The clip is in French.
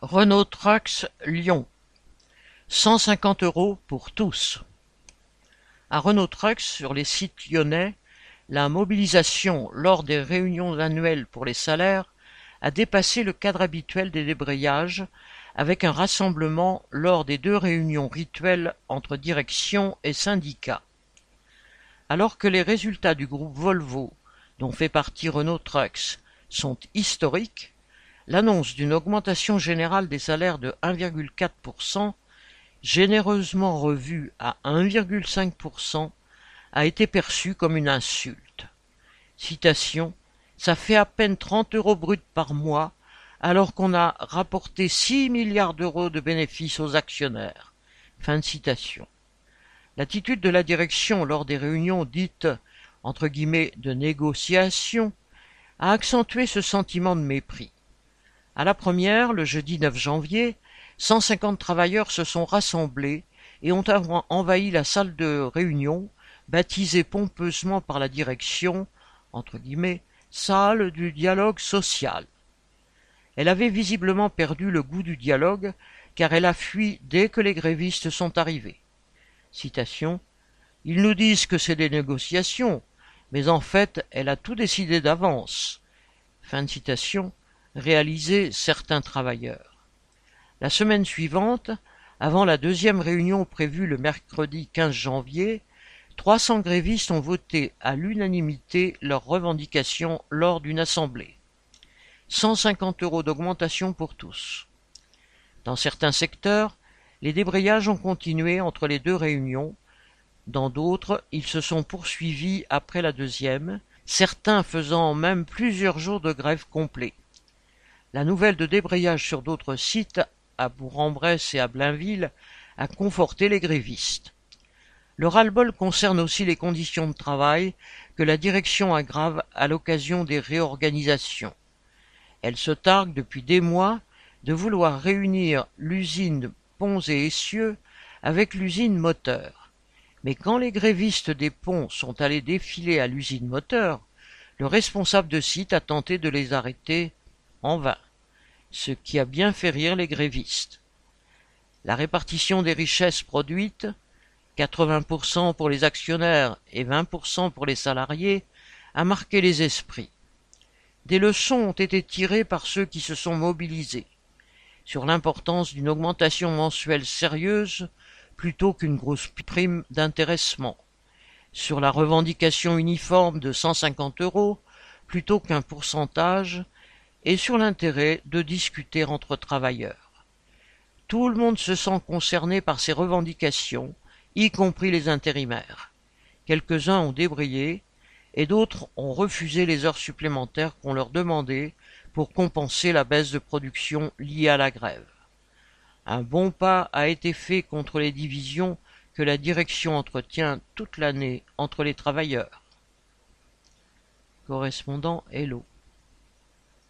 Renault Trucks Lyon, 150 € pour tous. À Renault Trucks, sur les sites lyonnais, la mobilisation lors des réunions annuelles pour les salaires a dépassé le cadre habituel des débrayages, avec un rassemblement lors des 2 réunions rituelles entre direction et syndicats. Alors que les résultats du groupe Volvo, dont fait partie Renault Trucks, sont historiques, l'annonce d'une augmentation générale des salaires de 1,4%, généreusement revue à 1,5%, a été perçue comme une insulte. Citation: « Ça fait à peine 30 € bruts par mois, alors qu'on a rapporté 6 milliards d'euros de bénéfices aux actionnaires. » Fin de citation. L'attitude de la direction lors des réunions dites entre guillemets de négociation a accentué ce sentiment de mépris. À la première, le jeudi 9 janvier, 150 travailleurs se sont rassemblés et ont envahi la salle de réunion, baptisée pompeusement par la direction, entre guillemets, salle du dialogue social. Elle avait visiblement perdu le goût du dialogue, car elle a fui dès que les grévistes sont arrivés. Citation: « Ils nous disent que c'est des négociations, mais en fait, elle a tout décidé d'avance. » Fin de citation, réalisaient certains travailleurs. La semaine suivante, avant la 2e réunion prévue le mercredi 15 janvier, 300 grévistes ont voté à l'unanimité leurs revendications lors d'une assemblée. 150 € d'augmentation pour tous. Dans certains secteurs, les débrayages ont continué entre les 2 réunions. Dans d'autres, ils se sont poursuivis après la 2e, certains faisant même plusieurs jours de grève complets. La nouvelle de débrayage sur d'autres sites, à Bourg-en-Bresse et à Blainville, a conforté les grévistes. Le ras-le-bol concerne aussi les conditions de travail que la direction aggrave à l'occasion des réorganisations. Elle se targue depuis des mois de vouloir réunir l'usine Ponts et Essieux avec l'usine Moteur. Mais quand les grévistes des ponts sont allés défiler à l'usine Moteur, le responsable de site a tenté de les arrêter en vain, ce qui a bien fait rire les grévistes. La répartition des richesses produites, 80% pour les actionnaires et 20% pour les salariés, a marqué les esprits. Des leçons ont été tirées par ceux qui se sont mobilisés sur l'importance d'une augmentation mensuelle sérieuse plutôt qu'une grosse prime d'intéressement, sur la revendication uniforme de 150 € plutôt qu'un pourcentage, et sur l'intérêt de discuter entre travailleurs. Tout le monde se sent concerné par ces revendications, y compris les intérimaires. Quelques-uns ont débrayé, et d'autres ont refusé les heures supplémentaires qu'on leur demandait pour compenser la baisse de production liée à la grève. Un bon pas a été fait contre les divisions que la direction entretient toute l'année entre les travailleurs. Correspondant Hello.